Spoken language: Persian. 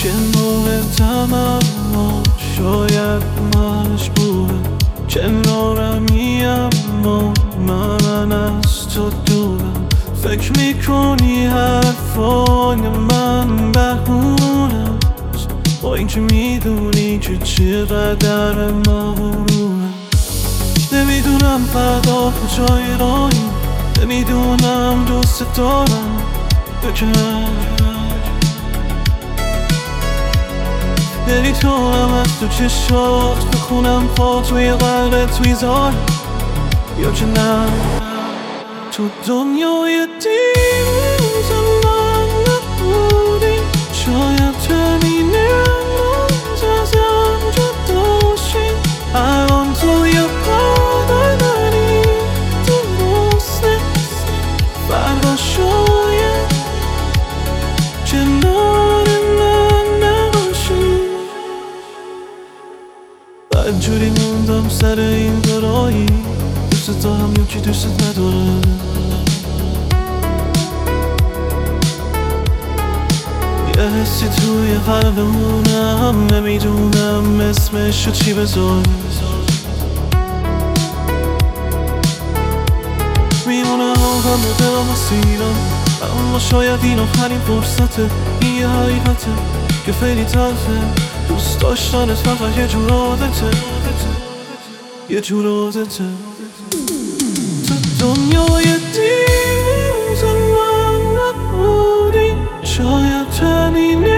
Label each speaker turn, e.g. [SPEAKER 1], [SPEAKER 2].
[SPEAKER 1] کنار تمام شاید مجبورم کنارمی اما من از تو دورم فکر میکنی حرفای من بهونه با اینکه میدونی که چقدر مغرورم نمیدونم فردا کجای راهی نمیدونم دوست دارم نمیتونم از تو چشات بخونم پا توی قلبت میذارم یا که نه تو دنیای دیروزم من نبودی شاید همین امروز ازم جدا شی الان توی پای منی درسته فردا شاید کنار من نباشی بدجوری موندم سر این کارایی دوست دارم یا که دوست نداره یه حسی توی قلبمونم نمیدونم اسمشو چی بذارم میمونه آقام و دلم و سینم اما شاید این آخرین فرصته این یه حقیقته که خیلی تلخه دوست داشتنت فقط یه جور عادته یه جور عادته تو دنیای دیروز من نبودی شاید همین